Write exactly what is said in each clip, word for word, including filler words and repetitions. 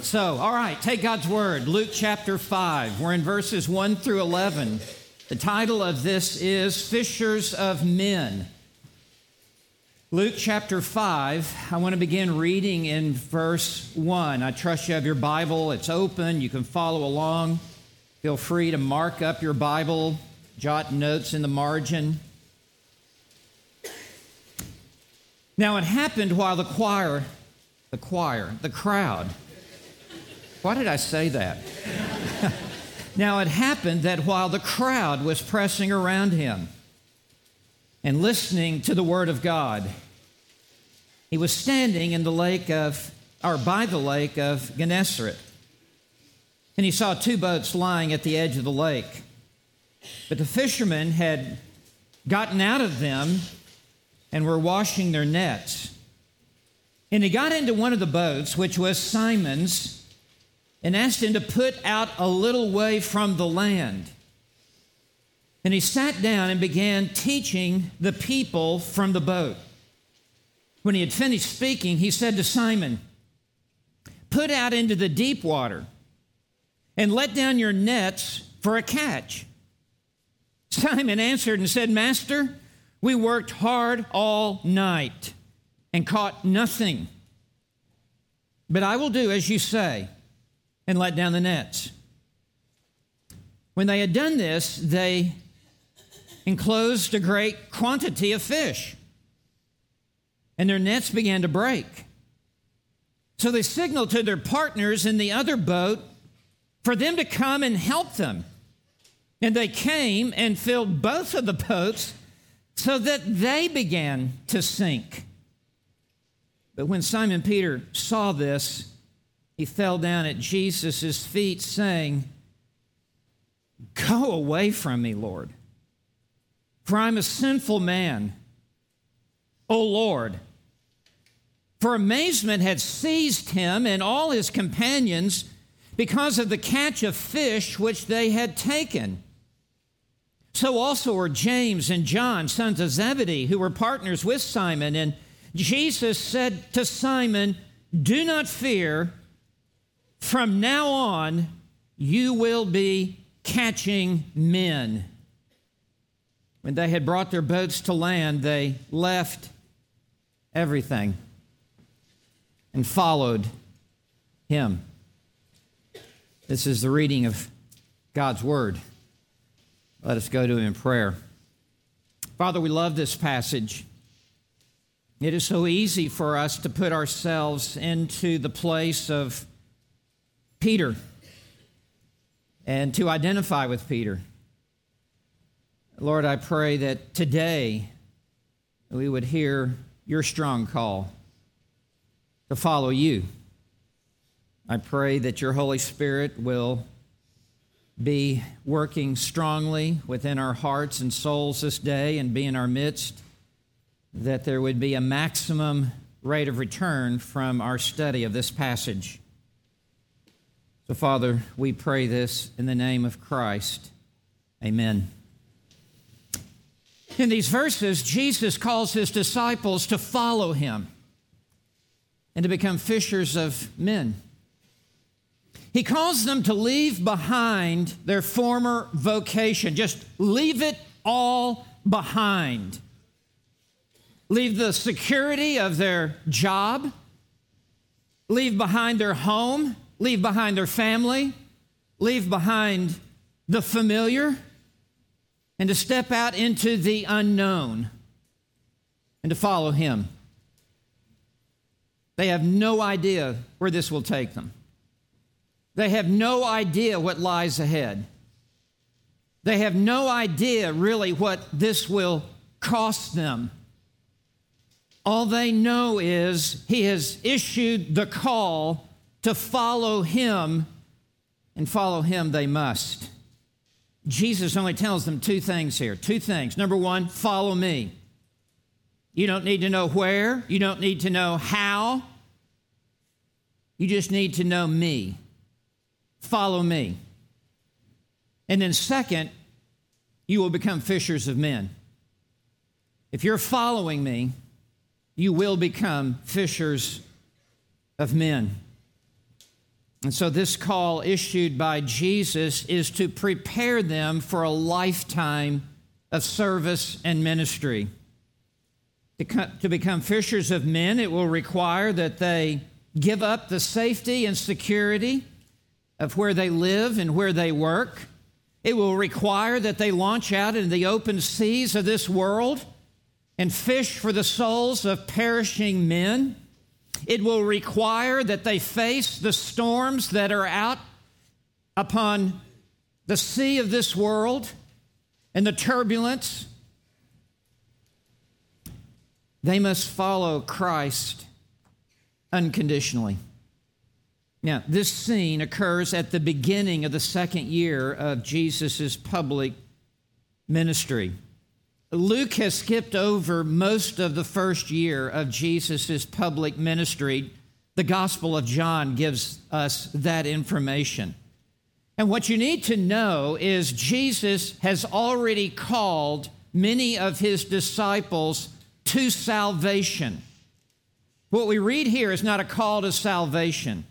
So, all right, take God's word. Luke chapter five. We're in verses one through eleven. The title of this is Fishers of Men. Luke chapter five, I want to begin reading in verse one. I trust you have your Bible. It's open. You can follow along. Feel free to mark up your Bible, jot notes in the margin. Now it happened while the choir, the choir, the crowd, why did I say that? Now it happened that while the crowd was pressing around him and listening to the word of God, he was standing in the lake of, or by the lake of Gennesaret. And he saw two boats lying at the edge of the lake. But the fishermen had gotten out of them and were washing their nets. And he got into one of the boats, which was Simon's, and asked him to put out a little way from the land. And he sat down and began teaching the people from the boat. When he had finished speaking, he said to Simon, "Put out into the deep water and let down your nets for a catch." Simon answered and said, "Master, we worked hard all night and caught nothing. But I will do as you say and let down the nets." When they had done this, they enclosed a great quantity of fish, and their nets began to break. So they signaled to their partners in the other boat for them to come and help them. And they came and filled both of the boats so that they began to sink. But when Simon Peter saw this, he fell down at Jesus' feet, saying, "Go away from me, Lord, for I'm a sinful man, O Lord." For amazement had seized him and all his companions because of the catch of fish which they had taken. So also were James and John, sons of Zebedee, who were partners with Simon. And Jesus said to Simon, "Do not fear. From now on, you will be catching men." When they had brought their boats to land, they left everything and followed him. This is the reading of God's word. Let us go to him in prayer. Father, we love this passage. It is so easy for us to put ourselves into the place of Peter and to identify with Peter. Lord, I pray that today we would hear your strong call to follow you. I pray that your Holy Spirit will be working strongly within our hearts and souls this day and be in our midst, that there would be a maximum rate of return from our study of this passage. So, Father, we pray this in the name of Christ. Amen. In these verses, Jesus calls his disciples to follow him and to become fishers of men. He calls them to leave behind their former vocation. Just leave it all behind. Leave the security of their job. Leave behind their home. Leave behind their family, leave behind the familiar, and to step out into the unknown and to follow him. They have no idea where this will take them. They have no idea what lies ahead. They have no idea really what this will cost them. All they know is he has issued the call to follow him, and follow him they must. Jesus only tells them two things here, two things. Number one, follow me. You don't need to know where. You don't need to know how. You just need to know me. Follow me. And then second, you will become fishers of men. If you're following me, you will become fishers of men. And so this call issued by Jesus is to prepare them for a lifetime of service and ministry. To, co- to become fishers of men, it will require that they give up the safety and security of where they live and where they work. It will require that they launch out into the open seas of this world and fish for the souls of perishing men. It will require that they face the storms that are out upon the sea of this world and the turbulence. They must follow Christ unconditionally. Now, this scene occurs at the beginning of the second year of Jesus' public ministry. Luke has skipped over most of the first year of Jesus' public ministry. The Gospel of John gives us that information. And what you need to know is Jesus has already called many of his disciples to salvation. What we read here is not a call to salvation.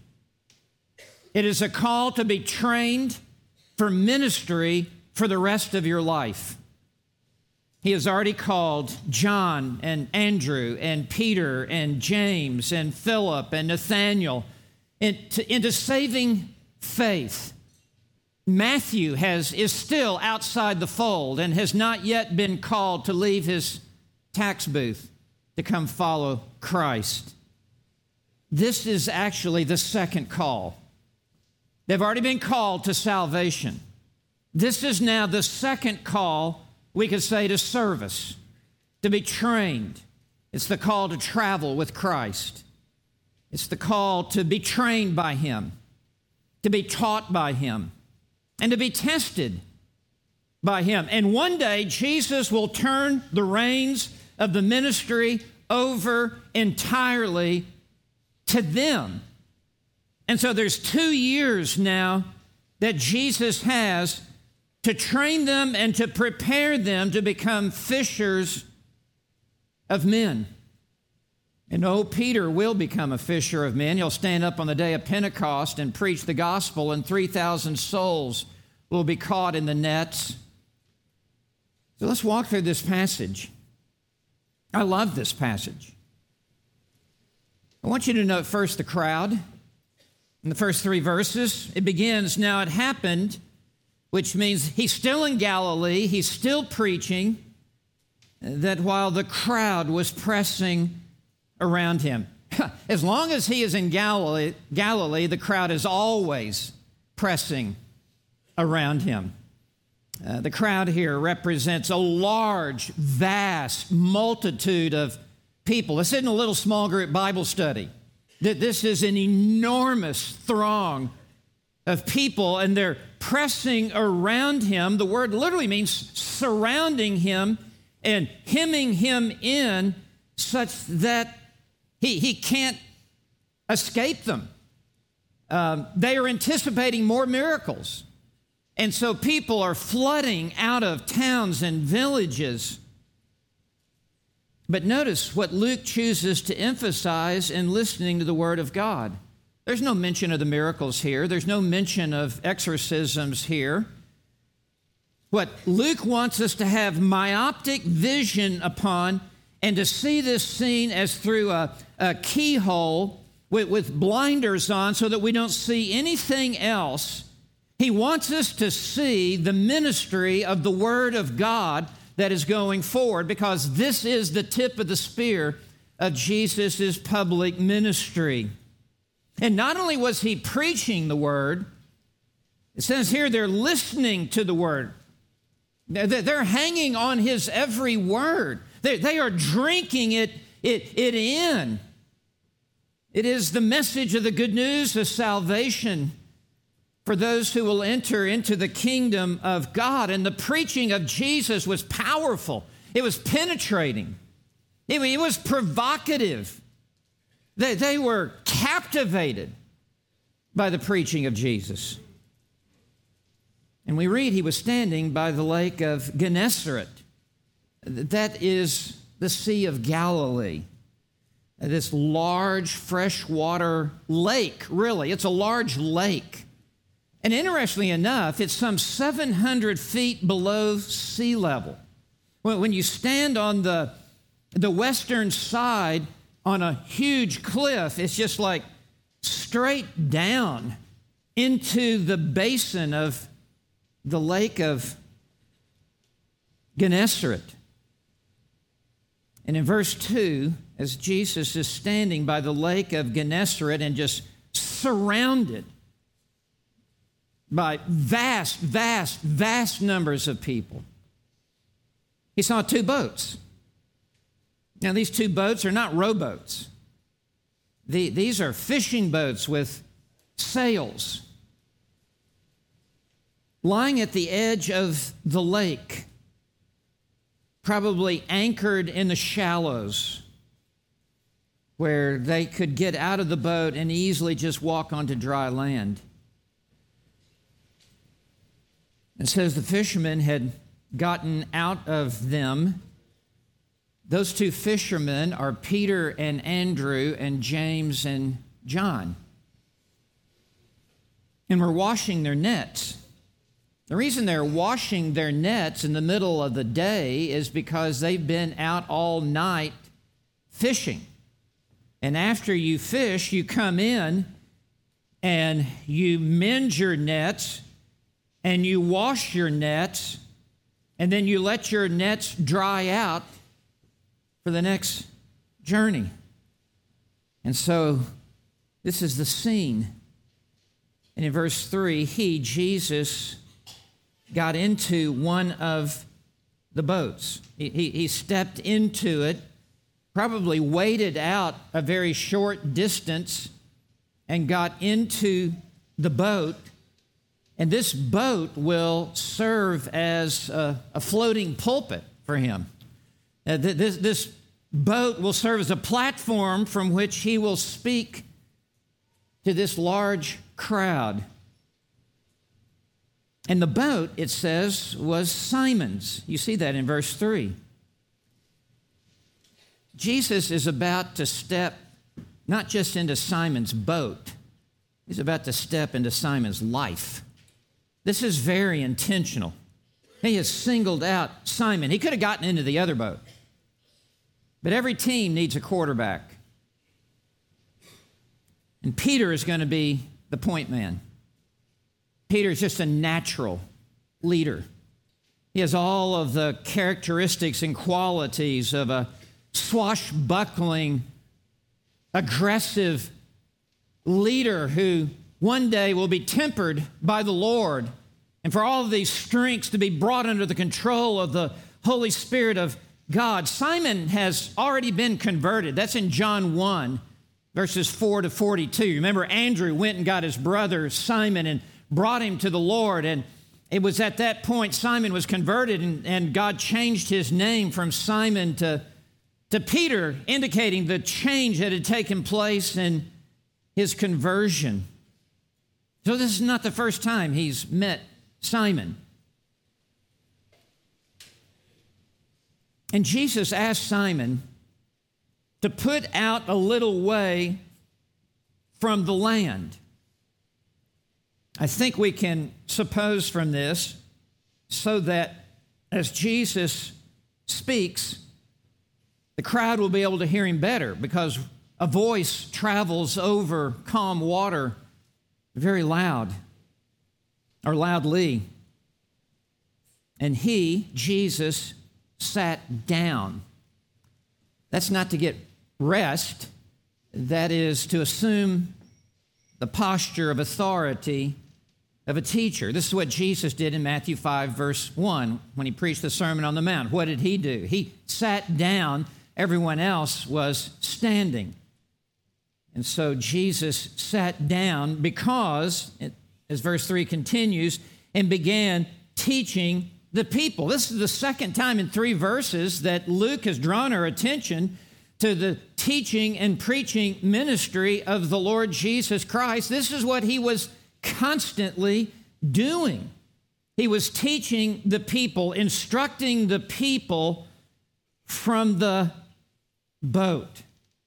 It is a call to be trained for ministry for the rest of your life. He has already called John and Andrew and Peter and James and Philip and Nathaniel into, into saving faith. Matthew has, is still outside the fold and has not yet been called to leave his tax booth to come follow Christ. This is actually the second call. They've already been called to salvation. This is now the second call, we could say, to service, to be trained. It's the call to travel with Christ. It's the call to be trained by him, to be taught by him, and to be tested by him. And one day, Jesus will turn the reins of the ministry over entirely to them. And so there's two years now that Jesus has to train them and to prepare them to become fishers of men. And oh, Peter will become a fisher of men. He'll stand up on the day of Pentecost and preach the gospel, and three thousand souls will be caught in the nets. So let's walk through this passage. I love this passage. I want you to note first the crowd. In the first three verses, it begins, "Now it happened," which means he's still in Galilee, he's still preaching, that while the crowd was pressing around him. As long as he is in Galilee, Galilee, the crowd is always pressing around him. Uh, the crowd here represents a large, vast multitude of people. This isn't a little small group Bible study. This is an enormous throng of people, and they're pressing around him. The word literally means surrounding him and hemming him in such that he, he can't escape them. Um, they are anticipating more miracles. And so people are flooding out of towns and villages. But notice what Luke chooses to emphasize in listening to the Word of God. There's no mention of the miracles here. There's no mention of exorcisms here. What Luke wants us to have myopic vision upon and to see this scene as through a, a keyhole with, with blinders on so that we don't see anything else. He wants us to see the ministry of the Word of God that is going forward, because this is the tip of the spear of Jesus' public ministry. And not only was he preaching the Word, it says here they're listening to the Word. They're hanging on his every word. They are drinking it, it, it in. It is the message of the good news of salvation for those who will enter into the kingdom of God. And the preaching of Jesus was powerful. It was penetrating. It, it was provocative. They, they were captivated by the preaching of Jesus. And we read he was standing by the lake of Gennesaret. That is the Sea of Galilee. this large freshwater lake, really. It's a large lake. And interestingly enough, it's some seven hundred feet below sea level. When you stand on the, the western side on a huge cliff, it's just like straight down into the basin of the lake of Gennesaret. And in verse two, as Jesus is standing by the lake of Gennesaret and just surrounded by vast, vast, vast numbers of people, he saw two boats. Now, these two boats are not rowboats. The, these are fishing boats with sails lying at the edge of the lake, probably anchored in the shallows, where they could get out of the boat and easily just walk onto dry land. It says the fishermen had gotten out of them. Those two fishermen are Peter and Andrew and James and John. And were washing their nets. The reason they're washing their nets in the middle of the day is because they've been out all night fishing. And after you fish, you come in and you mend your nets and you wash your nets, and then you let your nets dry out for the next journey. And so this is the scene. And in verse three, he, Jesus, got into one of the boats. He, he, he stepped into it, probably waded out a very short distance and got into the boat. And this boat will serve as a, a floating pulpit for him. Uh, th- this, this boat will serve as a platform from which he will speak to this large crowd. And the boat, it says, was Simon's. You see that in verse three. Jesus is about to step not just into Simon's boat, he's about to step into Simon's life. This is very intentional. He has singled out Simon. He could have gotten into the other boat. But every team needs a quarterback. And Peter is going to be the point man. Peter is just a natural leader. He has all of the characteristics and qualities of a swashbuckling, aggressive leader who one day will be tempered by the Lord, and for all of these strengths to be brought under the control of the Holy Spirit of God. Simon has already been converted. That's in John one, verses four to forty-two. Remember, Andrew went and got his brother Simon and brought him to the Lord, and it was at that point Simon was converted, and, and God changed his name from Simon to, to Peter, indicating the change that had taken place in his conversion. So this is not the first time he's met Simon. And Jesus asked Simon to put out a little way from the land. I think we can suppose from this so that as Jesus speaks, the crowd will be able to hear him better, because a voice travels over calm water very loud, or loudly. And he, Jesus, sat down. That's not to get rest. That is to assume the posture of authority of a teacher. This is what Jesus did in Matthew five, verse one, when he preached the Sermon on the Mount. What did he do? He sat down. Everyone else was standing. And so Jesus sat down because, as verse three continues, and began teaching the people. This is the second time in three verses that Luke has drawn our attention to the teaching and preaching ministry of the Lord Jesus Christ. This is what he was constantly doing. He was teaching the people, instructing the people from the boat.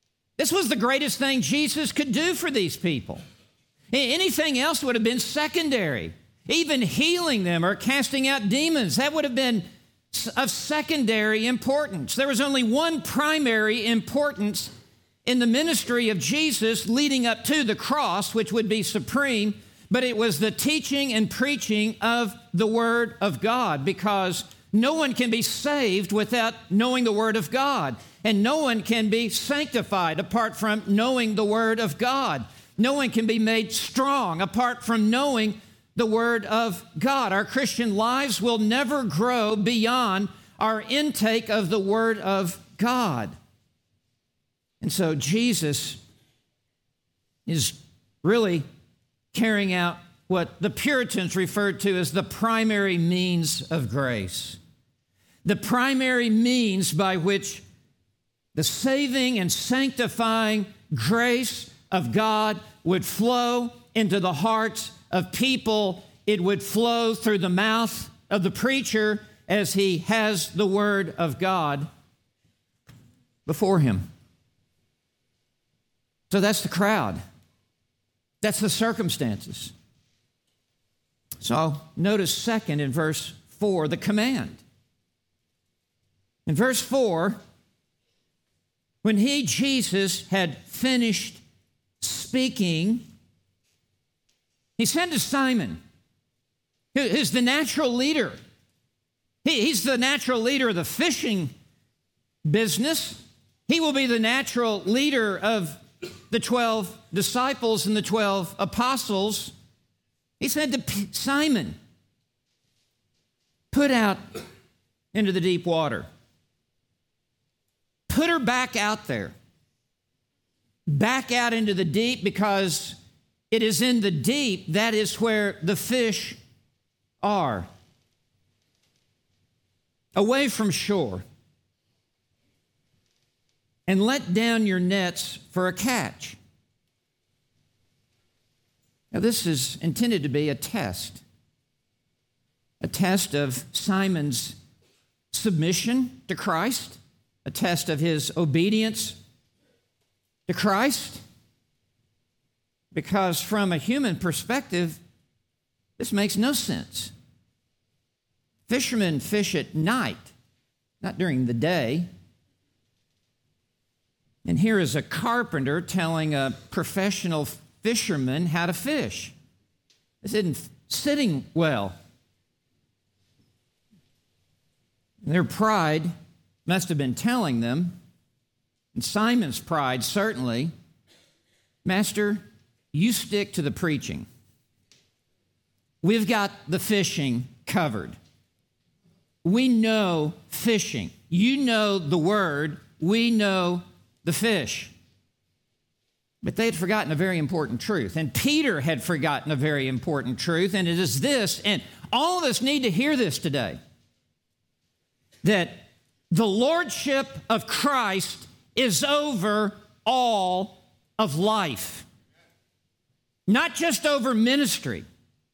This was the greatest thing Jesus could do for these people. Anything else would have been secondary. Even healing them or casting out demons, that would have been of secondary importance. There was only one primary importance in the ministry of Jesus leading up to the cross, which would be supreme, but it was the teaching and preaching of the Word of God, because no one can be saved without knowing the Word of God, and no one can be sanctified apart from knowing the Word of God. No one can be made strong apart from knowing the Word of God. Our Christian lives will never grow beyond our intake of the Word of God. And so Jesus is really carrying out what the Puritans referred to as the primary means of grace. The primary means by which the saving and sanctifying grace of God would flow into the hearts of people. It would flow through the mouth of the preacher as he has the Word of God before him. So that's the crowd. That's the circumstances. So notice second in verse four, the command. In verse four, when he, Jesus, had finished speaking, he said to Simon, who's the natural leader. He's the natural leader of the fishing business. He will be the natural leader of the twelve disciples and the twelve apostles. He said to Simon, put out into the deep water. Put her back out there. Back out into the deep, because it is in the deep that is where the fish are. Away from shore. And let down your nets for a catch. Now, this is intended to be a test. A test of Simon's submission to Christ. A test of his obedience to Christ. Because from a human perspective, this makes no sense. Fishermen fish at night, not during the day. And here is a carpenter telling a professional fisherman how to fish. This isn't sitting well. Their pride must have been telling them, and Simon's pride certainly, Master, you stick to the preaching. We've got the fishing covered. We know fishing. You know the word. We know the fish. But they had forgotten a very important truth. And Peter had forgotten a very important truth. And it is this, and all of us need to hear this today, that the lordship of Christ is over all of life. Not just over ministry.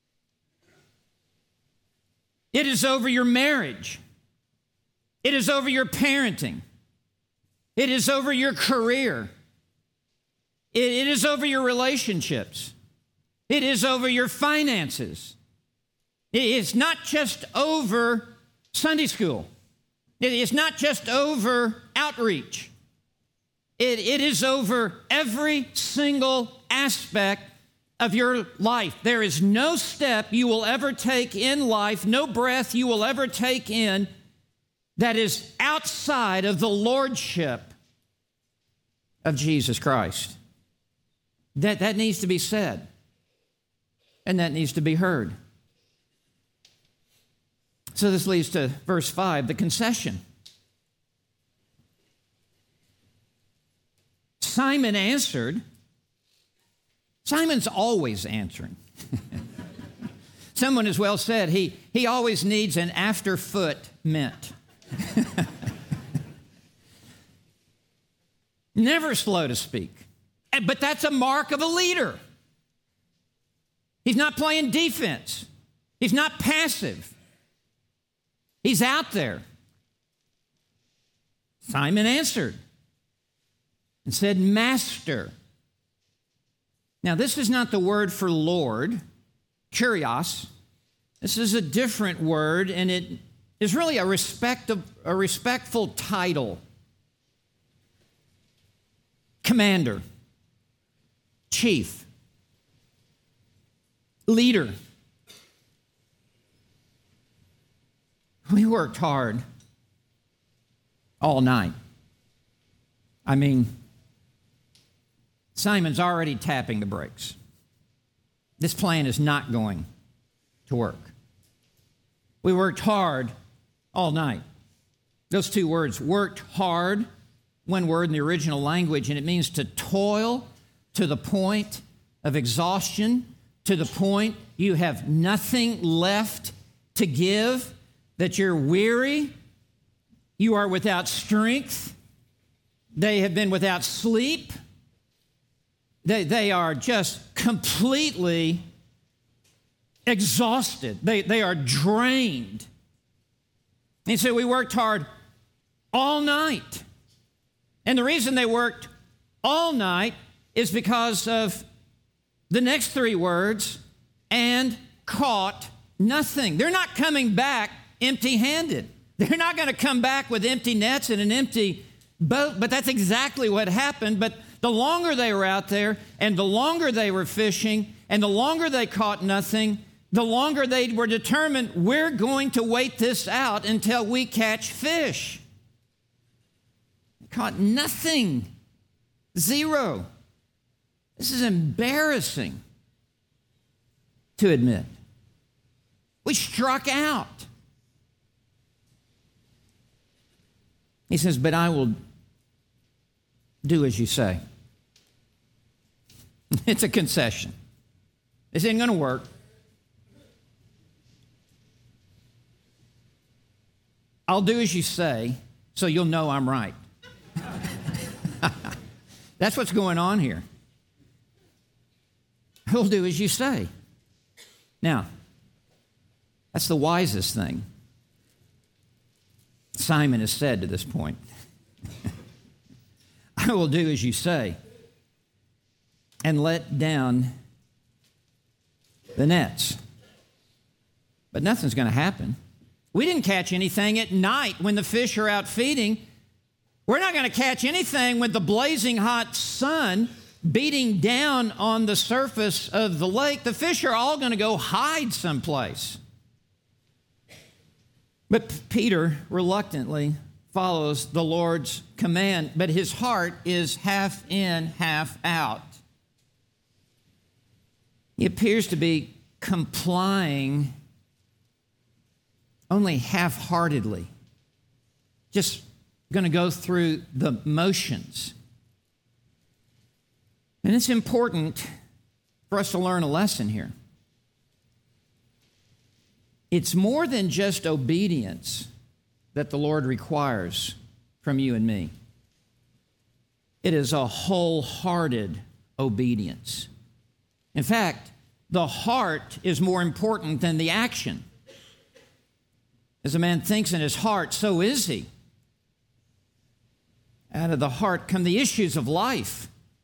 It is over your marriage. It is over your parenting. It is over your career. It, it is over your relationships. It is over your finances. It, it's not just over Sunday school. It, it's not just over outreach. It, it is over every single aspect of your life. There is no step you will ever take in life, no breath you will ever take in that is outside of the lordship of Jesus Christ. That, that needs to be said, and that needs to be heard. So this leads to verse five, the concession. Simon answered. Simon's always answering. Someone has well said he, he always needs an after-foot mint. Never slow to speak. But that's a mark of a leader. He's not playing defense. He's not passive. He's out there. Simon answered and said, Master. Now, this is not the word for Lord, kurios. This is a different word, and it is really a, respect of, a respectful title. Commander, chief, leader. We worked hard all night. I mean, Simon's already tapping the brakes. This plan is not going to work. We worked hard all night. Those two words, worked hard, one word in the original language, and it means to toil to the point of exhaustion, to the point you have nothing left to give, that you're weary, you are without strength, they have been without sleep, they, they are just completely exhausted. They, they are drained. And he said, we worked hard all night. And the reason they worked all night is because of the next three words, and caught nothing. They're not coming back empty-handed. They're not going to come back with empty nets and an empty boat, but that's exactly what happened. But the longer they were out there, and the longer they were fishing, and the longer they caught nothing, the longer they were determined, we're going to wait this out until we catch fish. They caught nothing. Zero. This is embarrassing to admit. We struck out. He says, but I will do as you say. It's a concession. This ain't going to work. I'll do as you say, so you'll know I'm right. That's what's going on here. He'll do as you say. Now, that's the wisest thing Simon has said to this point. I will do as you say and let down the nets. But nothing's going to happen. We didn't catch anything at night when the fish are out feeding. We're not going to catch anything with the blazing hot sun beating down on the surface of the lake. The fish are all going to go hide someplace. But Peter reluctantly follows the Lord's command, but his heart is half in, half out. He appears to be complying only half-heartedly, just going to go through the motions. And it's important for us to learn a lesson here. It's more than just obedience that the Lord requires from you and me. It is a wholehearted obedience. In fact, the heart is more important than the action. As a man thinks in his heart, so is he. Out of the heart come the issues of life.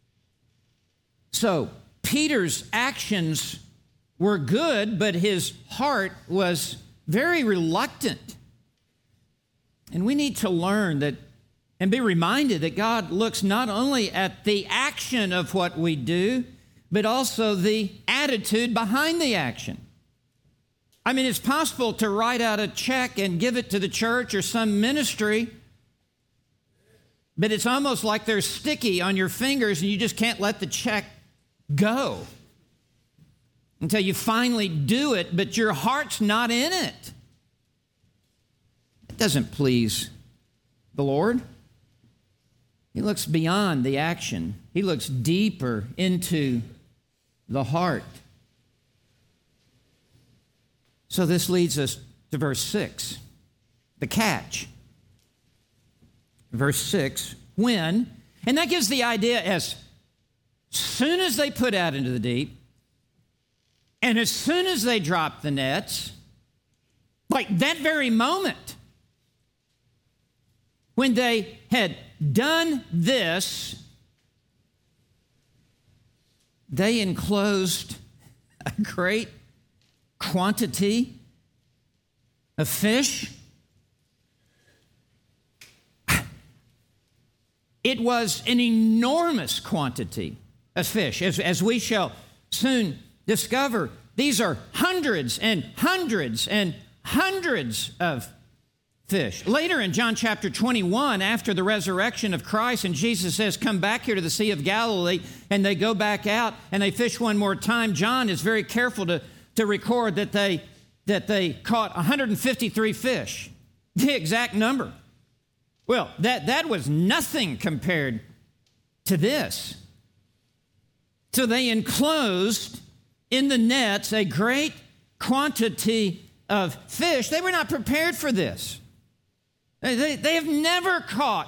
So Peter's actions were good, but his heart was very reluctant. And we need to learn that and be reminded that God looks not only at the action of what we do, but also the attitude behind the action. I mean, it's possible to write out a check and give it to the church or some ministry, but it's almost like they're sticky on your fingers and you just can't let the check go until you finally do it, but your heart's not in it. It doesn't please the Lord. He looks beyond the action. He looks deeper into the heart. So this leads us to verse six, the catch. Verse six, when, and that gives the idea as soon as they put out into the deep, and as soon as they dropped the nets, like that very moment, when they had done this, they enclosed a great quantity of fish. It was an enormous quantity of fish. As, as we shall soon discover, these are hundreds and hundreds and hundreds of fish. Later in John chapter twenty-one, after the resurrection of Christ, and Jesus says, come back here to the Sea of Galilee, and they go back out and they fish one more time, John is very careful to, to record that they, that they caught one hundred fifty-three fish, the exact number. Well, that, that was nothing compared to this. So they enclosed in the nets a great quantity of fish. They were not prepared for this. They, they, they have never caught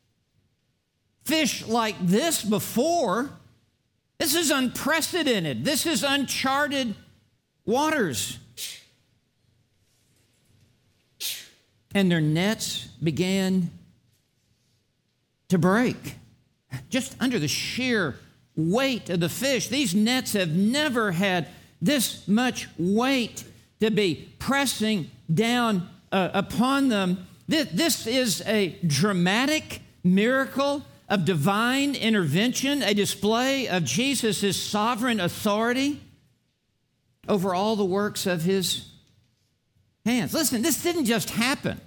fish like this before. This is unprecedented. This is uncharted waters. And their nets began to break just under the sheer weight of the fish. These nets have never had this much weight to be pressing down uh, upon them. This, this is a dramatic miracle of divine intervention, a display of Jesus' sovereign authority over all the works of his hands. Listen, this didn't just happen.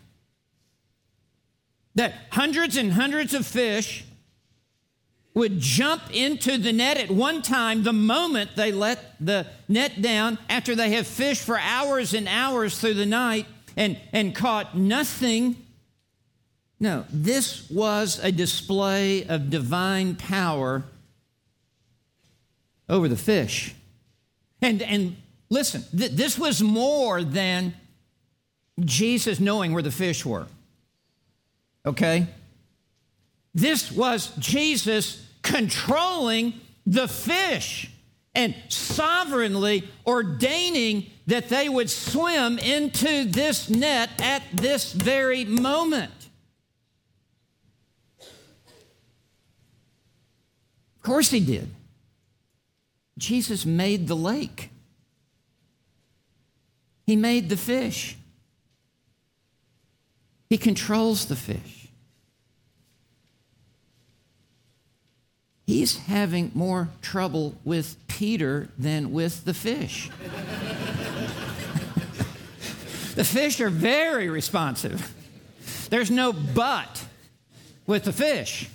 That hundreds and hundreds of fish would jump into the net at one time the moment they let the net down after they have fished for hours and hours through the night and, and caught nothing. No, this was a display of divine power over the fish. And, and listen, th- this was more than Jesus knowing where the fish were. Okay? This was Jesus controlling the fish and sovereignly ordaining that they would swim into this net at this very moment. Of course he did. Jesus made the lake. He made the fish. He controls the fish. He's having more trouble with Peter than with the fish. The fish are very responsive. There's no but with the fish.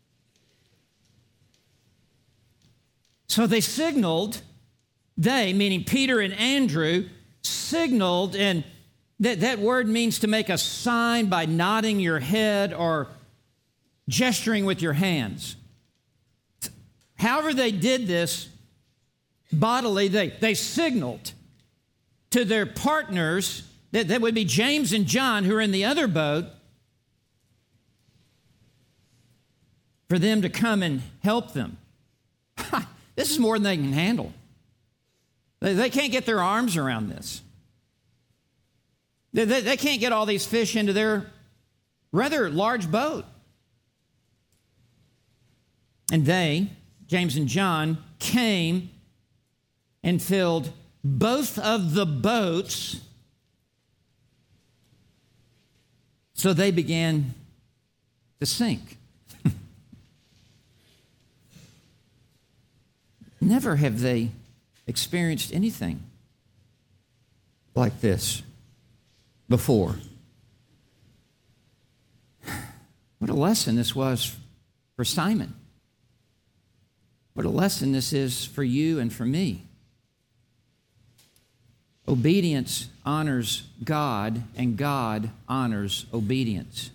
So they signaled, they, meaning Peter and Andrew, signaled, and that, that word means to make a sign by nodding your head or gesturing with your hands. However they did this bodily, they, they signaled to their partners, that, that would be James and John, who are in the other boat, for them to come and help them. This is more than they can handle. They, they can't get their arms around this. They, they, they can't get all these fish into their rather large boat. And they, James and John, came and filled both of the boats, so they began to sink. Never have they experienced anything like this before. What a lesson this was for Simon. What a lesson this is for you and for me. Obedience honors God, and God honors obedience.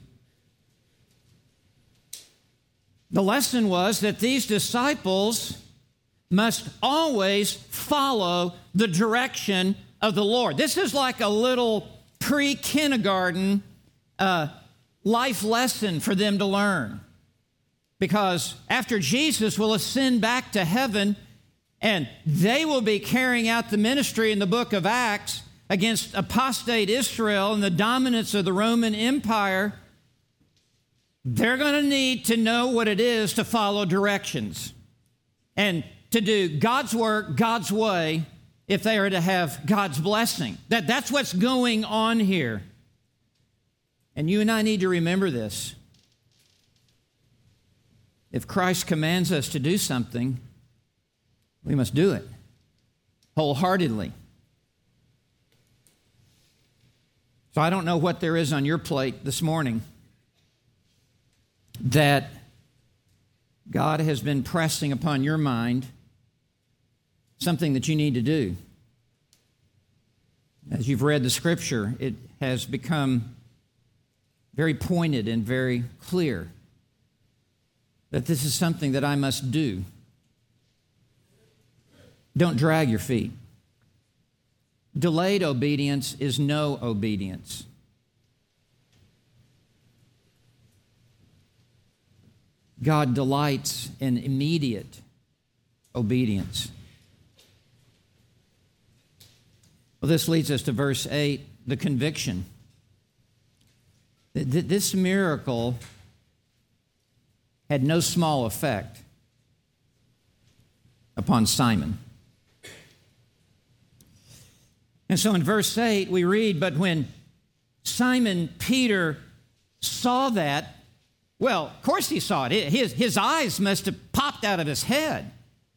The lesson was that these disciples must always follow the direction of the Lord. This is like a little pre-kindergarten uh, life lesson for them to learn. Because after Jesus will ascend back to heaven, and they will be carrying out the ministry in the book of Acts against apostate Israel and the dominance of the Roman Empire, they're going to need to know what it is to follow directions. And to do God's work, God's way, if they are to have God's blessing. That, that's what's going on here. And you and I need to remember this. If Christ commands us to do something, we must do it wholeheartedly. So I don't know what there is on your plate this morning that God has been pressing upon your mind, something that you need to do. As you've read the Scripture, it has become very pointed and very clear that this is something that I must do. Don't drag your feet. Delayed obedience is no obedience. God delights in immediate obedience. Well, this leads us to verse eight, the conviction. This miracle had no small effect upon Simon. And so in verse eight, we read, but when Simon Peter saw that, well, of course he saw it. His, his eyes must have popped out of his head.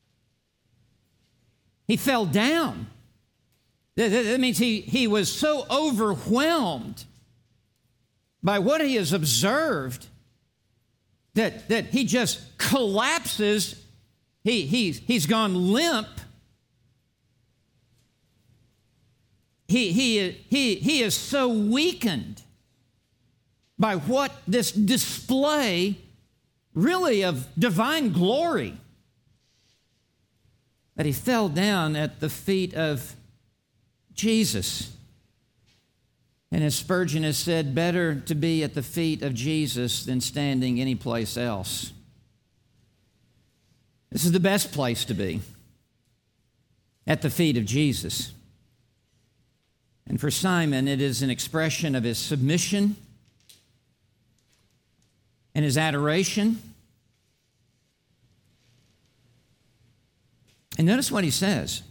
He fell down. That means he, he was so overwhelmed by what he has observed that, that he just collapses. He, he, he's gone limp. He, he, he, he is so weakened by what this display really of divine glory that he fell down at the feet of Jesus. And as Spurgeon has said, better to be at the feet of Jesus than standing anyplace else. This is the best place to be, at the feet of Jesus. And for Simon, it is an expression of his submission and his adoration. And notice what he says.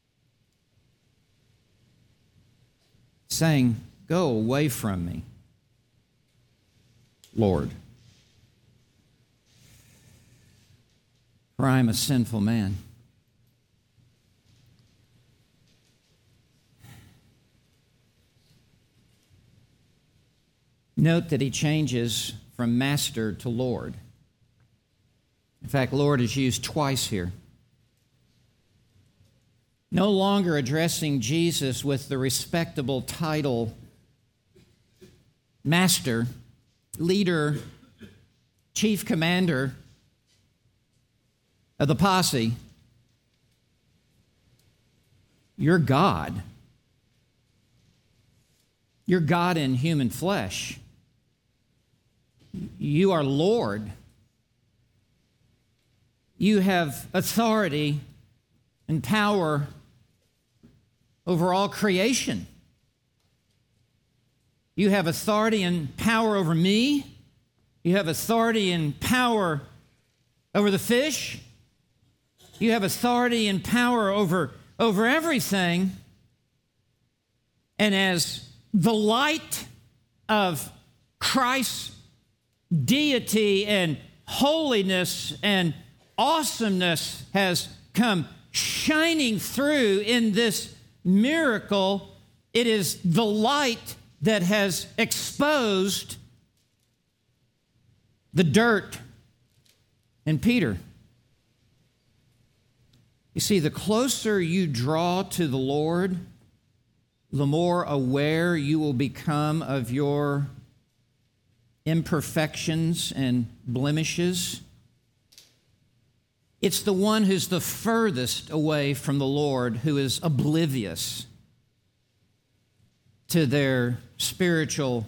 Saying, "Go away from me, Lord, for I am a sinful man." Note that he changes from master to Lord. In fact, Lord is used twice here. No longer addressing Jesus with the respectable title master, leader, chief commander of the posse. You're God. You're God in human flesh. You are Lord. You have authority and power over all creation. You have authority and power over me. You have authority and power over the fish. You have authority and power over, over everything. And as the light of Christ's deity and holiness and awesomeness has come shining through in this miracle, it is the light that has exposed the dirt in Peter. You see, the closer you draw to the Lord, the more aware you will become of your imperfections and blemishes. It's the one who's the furthest away from the Lord who is oblivious to their spiritual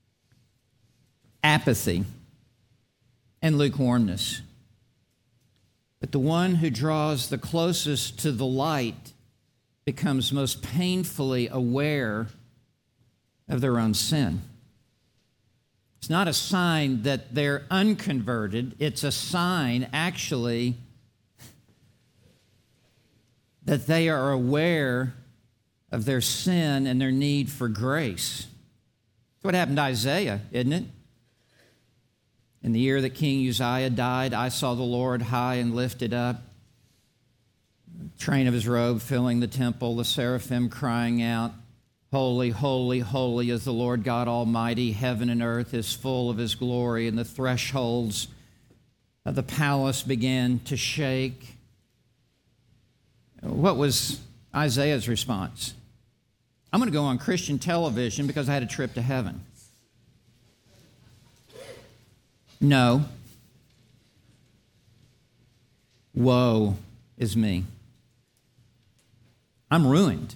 apathy and lukewarmness. But the one who draws the closest to the light becomes most painfully aware of their own sin. It's not a sign that they're unconverted. It's a sign, actually, that they are aware of their sin and their need for grace. That's what happened to Isaiah, isn't it? In the year that King Uzziah died, I saw the Lord high and lifted up, the train of his robe filling the temple, the seraphim crying out, Holy, holy, holy is the Lord God Almighty. Heaven and earth is full of his glory. And the thresholds of the palace began to shake. What was Isaiah's response? I'm going to go on Christian television because I had a trip to heaven. No. Woe is me. I'm ruined.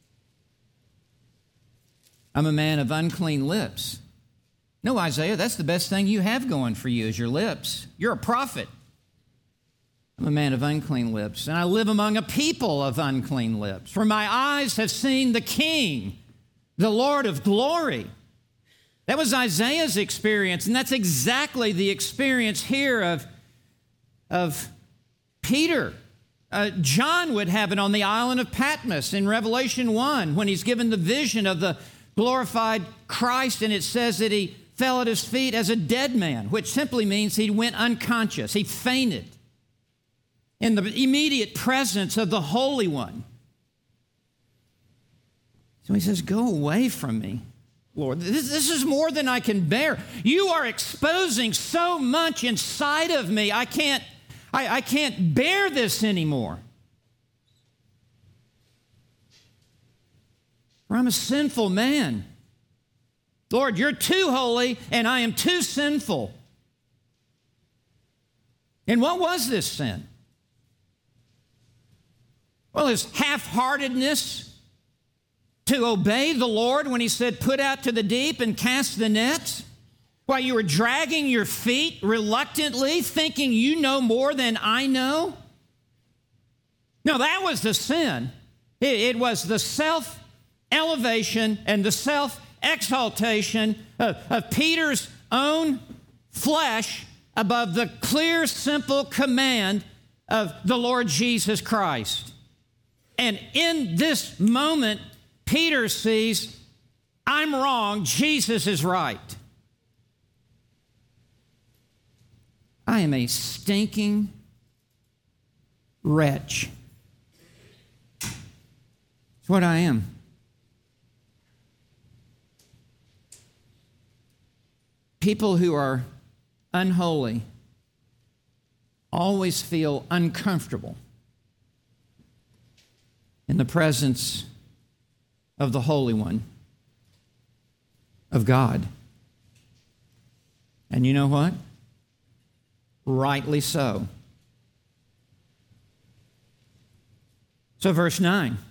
I'm a man of unclean lips. No, Isaiah, that's the best thing you have going for you is your lips. You're a prophet. I'm a man of unclean lips, and I live among a people of unclean lips. For my eyes have seen the King, the Lord of glory. That was Isaiah's experience, and that's exactly the experience here of, of Peter. Uh, John would have it on the island of Patmos in Revelation one when he's given the vision of the glorified Christ, and it says that he fell at his feet as a dead man, which simply means he went unconscious. He fainted in the immediate presence of the Holy One. So he says, go away from me, Lord. This, this is more than I can bear. You are exposing so much inside of me. I can't, I, I can't bear this anymore. For I'm a sinful man. Lord, you're too holy, and I am too sinful. And what was this sin? Well, his half-heartedness to obey the Lord when he said, put out to the deep and cast the net, while you were dragging your feet reluctantly, thinking you know more than I know. No, that was the sin. It, it was the self-elevation and the self-exaltation of, of Peter's own flesh above the clear, simple command of the Lord Jesus Christ. And in this moment, Peter sees, I'm wrong, Jesus is right. I am a stinking wretch. It's what I am. People who are unholy always feel uncomfortable in the presence of the Holy One, of God. And you know what? Rightly so. So verse nine.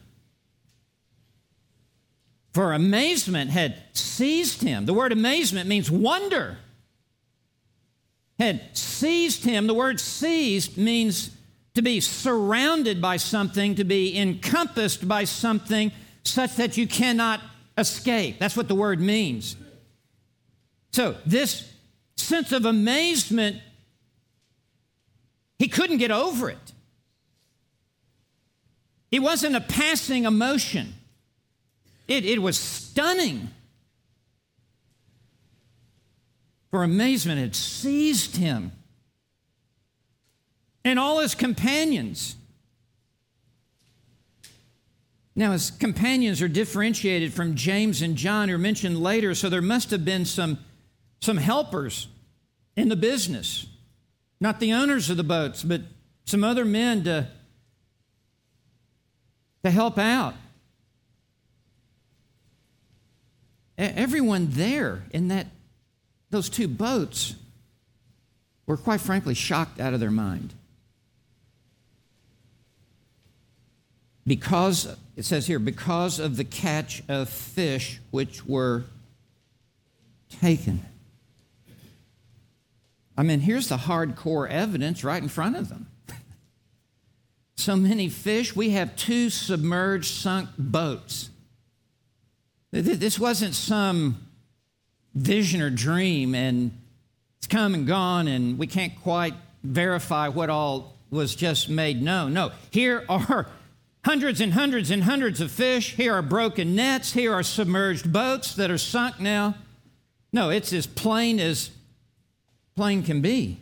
For amazement had seized him. The word amazement means wonder. Had seized him. The word seized means to be surrounded by something, to be encompassed by something such that you cannot escape. That's what the word means. So this sense of amazement, he couldn't get over it. It wasn't a passing emotion. It, it was stunning. For amazement had seized him and all his companions. Now, his companions are differentiated from James and John, who are mentioned later, so there must have been some, some helpers in the business. Not the owners of the boats, but some other men to, to help out. Everyone there in that those two boats were, quite frankly, shocked out of their mind. Because, it says here, because of the catch of fish which were taken. I mean, here's the hardcore evidence right in front of them. So many fish, we have two submerged, sunk boats. This wasn't some vision or dream, and it's come and gone, and we can't quite verify what all was just made known. No, here are Hundreds and hundreds and hundreds of fish. Here are broken nets. Here are submerged boats that are sunk now. No, it's as plain as plain can be.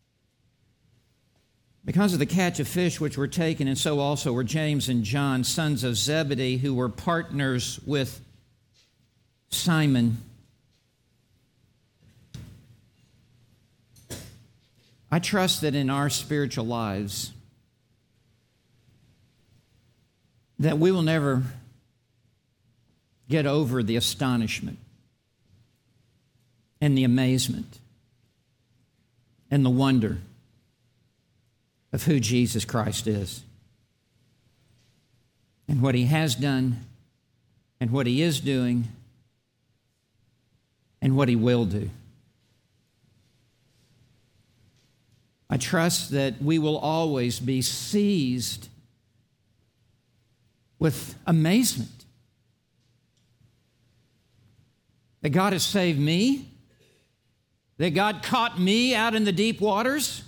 Because of the catch of fish which were taken, and so also were James and John, sons of Zebedee, who were partners with Simon. I trust that in our spiritual lives, that we will never get over the astonishment and the amazement and the wonder of who Jesus Christ is and what He has done and what He is doing and what He will do. I trust that we will always be seized with amazement that God has saved me, that God caught me out in the deep waters,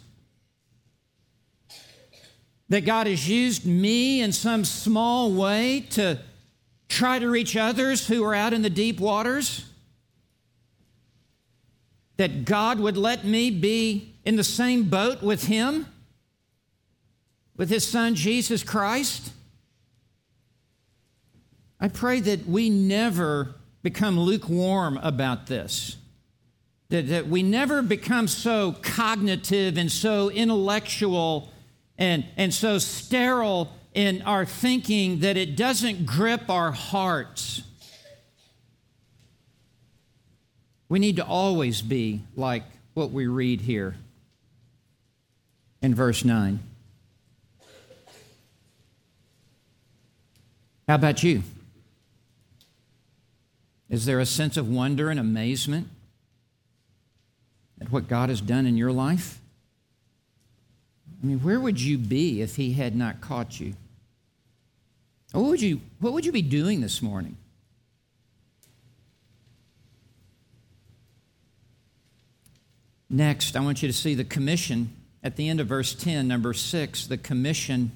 that God has used me in some small way to try to reach others who are out in the deep waters, that God would let me be in the same boat with Him, with His Son, Jesus Christ. I pray that we never become lukewarm about this, that, that we never become so cognitive and so intellectual and, and so sterile in our thinking that it doesn't grip our hearts. We need to always be like what we read here in verse nine. How about you? Is there a sense of wonder and amazement at what God has done in your life? I mean, where would you be if He had not caught you? What would you, what would you be doing this morning? Next, I want you to see the commission at the end of verse ten, number six, the commission.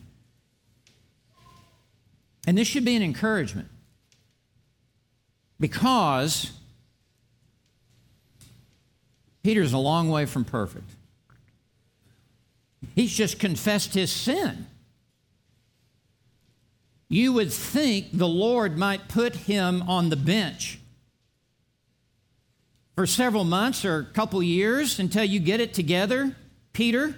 And this should be an encouragement, because Peter's a long way from perfect. He's just confessed his sin. You would think the Lord might put him on the bench for several months or a couple years until you get it together, Peter.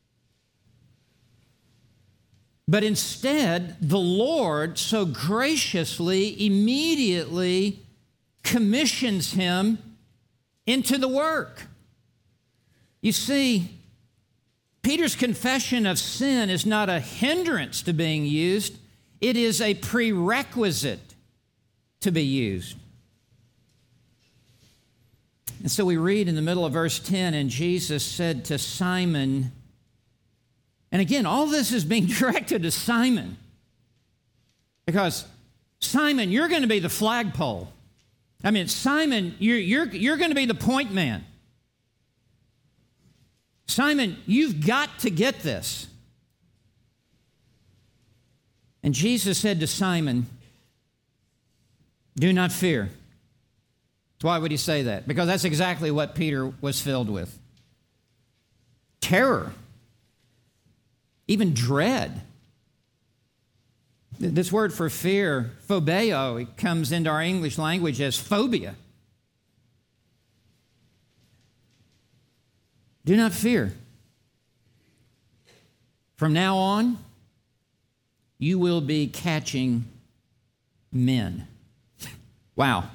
But instead, the Lord so graciously, immediately commissions him into the work. You see, Peter's confession of sin is not a hindrance to being used. It is a prerequisite to be used. And so we read in the middle of verse ten, and Jesus said to Simon, and again, all this is being directed to Simon, because Simon, you're going to be the flagpole. I mean, Simon, you're, you're, you're going to be the point man. Simon, you've got to get this. And Jesus said to Simon, do not fear. Why would he say that? Because that's exactly what Peter was filled with. Terror. Even dread. This word for fear, phobeo, it comes into our English language as phobia. Do not fear. From now on, you will be catching men. Wow.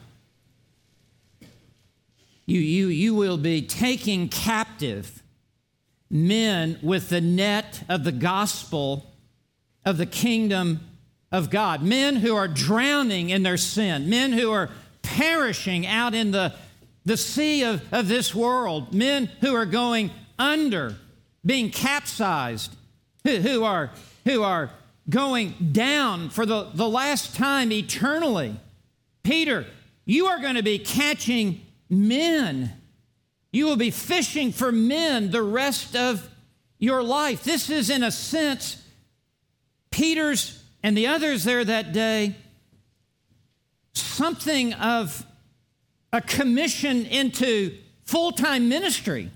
You, you, you will be taking captive men with the net of the gospel of the kingdom of God. Men who are drowning in their sin. Men who are perishing out in the, the sea of, of this world. Men who are going under, being capsized. Who, who, are, who are going down for the, the last time eternally. Peter, you are going to be catching men. You will be fishing for men the rest of your life. This is, in a sense, Peter's and the others there that day something of a commission into full-time ministry.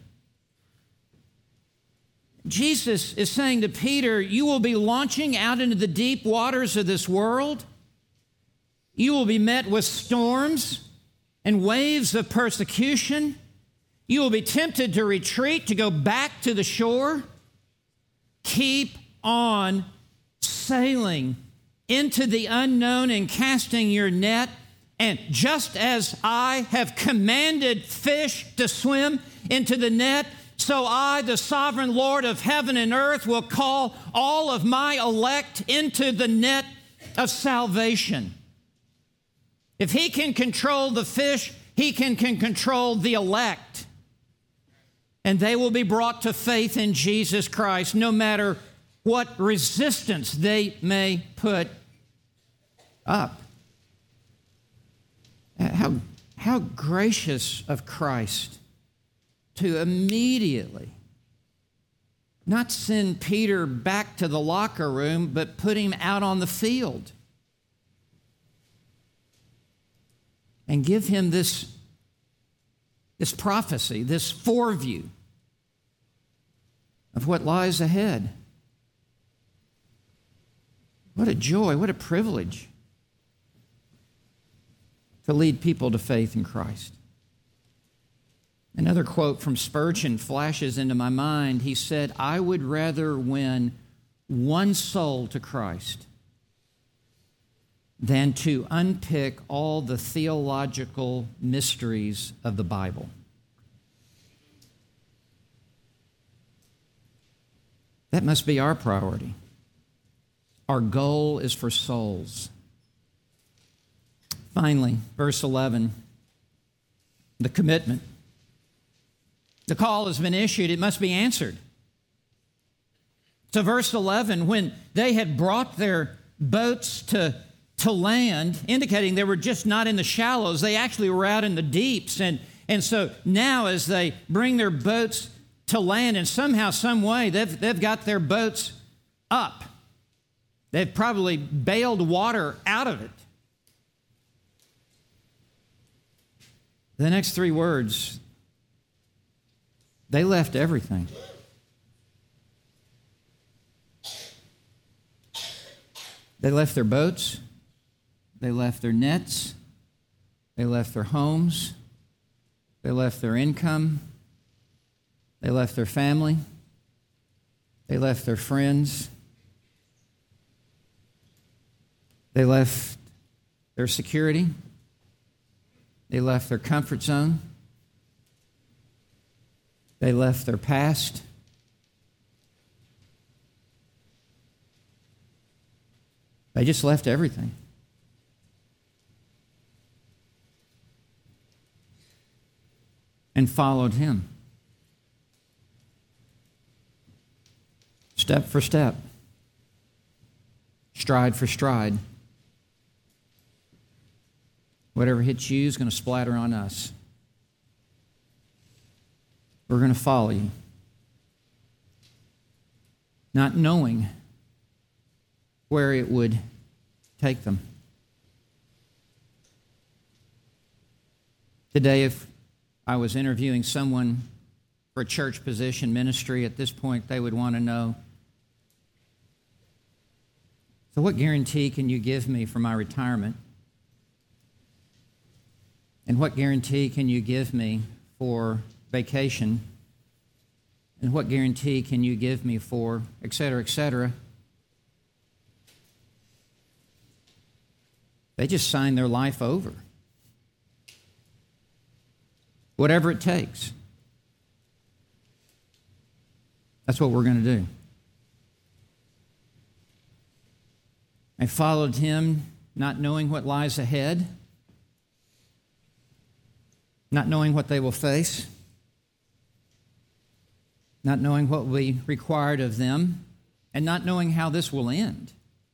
Jesus is saying to Peter, you will be launching out into the deep waters of this world. You will be met with storms and waves of persecution. You will be tempted to retreat, to go back to the shore. Keep on sailing into the unknown and casting your net. And just as I have commanded fish to swim into the net, so I, the sovereign Lord of heaven and earth, will call all of my elect into the net of salvation. If he can control the fish, he can, can control the elect. And they will be brought to faith in Jesus Christ, no matter what resistance they may put up. How, how gracious of Christ to immediately not send Peter back to the locker room, but put him out on the field and give him this, this prophecy, this foreview of what lies ahead. What a joy, what a privilege to lead people to faith in Christ. Another quote from Spurgeon flashes into my mind. He said, I would rather win one soul to Christ than to unpick all the theological mysteries of the Bible. That must be our priority. Our goal is for souls. Finally, verse eleven, the commitment. The call has been issued, it must be answered. So verse eleven, when they had brought their boats to, to land, indicating they were just not in the shallows, they actually were out in the deeps. And, and so now as they bring their boats to land, and somehow, some way, they've, they've got their boats up. They've probably bailed water out of it. The next three words, they left everything. They left their boats. They left their nets. They left their homes. They left their income. They left their family. They left their friends. They left their security. They left their comfort zone. They left their past. They just left everything. And followed him. Step for step. Stride for stride. Whatever hits you is going to splatter on us. We're going to follow you. Not knowing where it would take them. Today, if I was interviewing someone for a church position ministry, at this point they would want to know, so what guarantee can you give me for my retirement? And what guarantee can you give me for vacation? And what guarantee can you give me for, et cetera, et cetera? They just sign their life over. Whatever it takes. That's what we're going to do. I followed him, not knowing what lies ahead, not knowing what they will face, not knowing what will be required of them, and not knowing how this will end.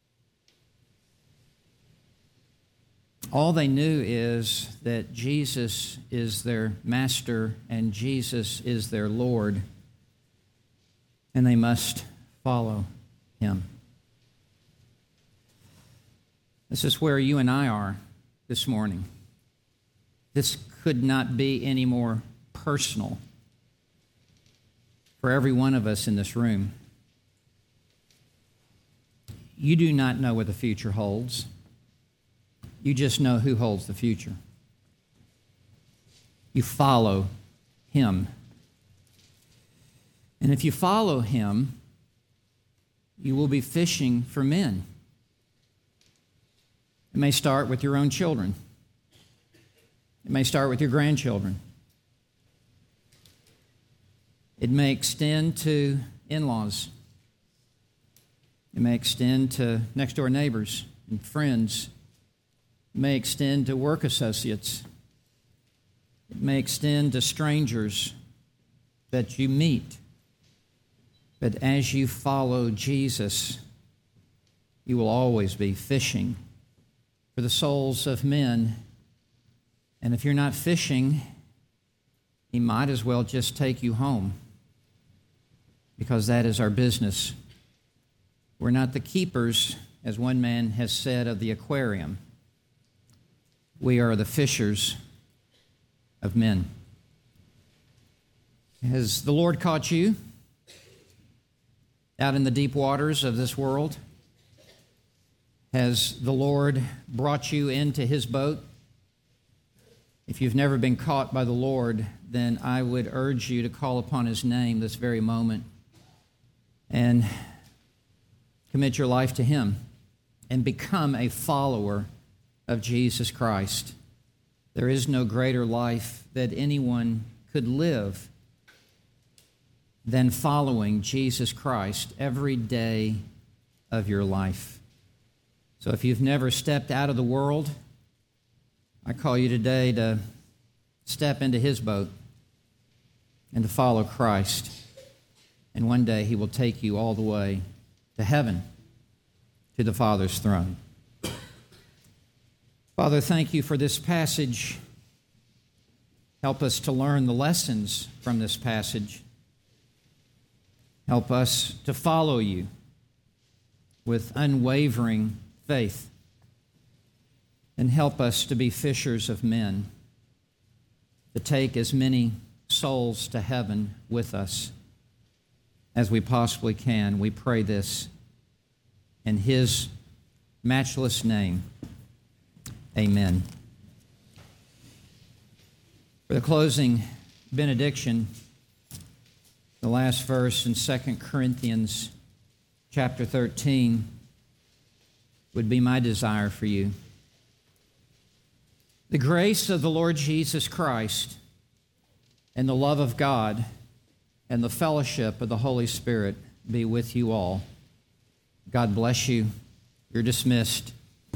All they knew is that Jesus is their master and Jesus is their Lord, and they must follow him. This is where you and I are this morning. This could not be any more personal for every one of us in this room. You do not know what the future holds. You just know who holds the future. You follow Him. And if you follow Him, you will be fishing for men. It may start with your own children. It may start with your grandchildren. It may extend to in-laws. It may extend to next-door neighbors and friends. It may extend to work associates. It may extend to strangers that you meet. But as you follow Jesus, you will always be fishing for the souls of men. And if you're not fishing, He might as well just take you home, because that is our business. We're not the keepers, as one man has said, of the aquarium. We are the fishers of men. Has the Lord caught you out in the deep waters of this world? Has the Lord brought you into His boat? If you've never been caught by the Lord, then I would urge you to call upon His name this very moment and commit your life to Him and become a follower of Jesus Christ. There is no greater life that anyone could live than following Jesus Christ every day of your life. So if you've never stepped out of the world, I call you today to step into His boat and to follow Christ. And one day He will take you all the way to heaven, to the Father's throne. Father, thank You for this passage. Help us to learn the lessons from this passage. Help us to follow You with unwavering faith. And help us to be fishers of men, to take as many souls to heaven with us as we possibly can. We pray this in His matchless name. Amen. For the closing benediction, the last verse in Second Corinthians chapter thirteen would be my desire for you. The grace of the Lord Jesus Christ and the love of God and the fellowship of the Holy Spirit be with you all. God bless you. You're dismissed.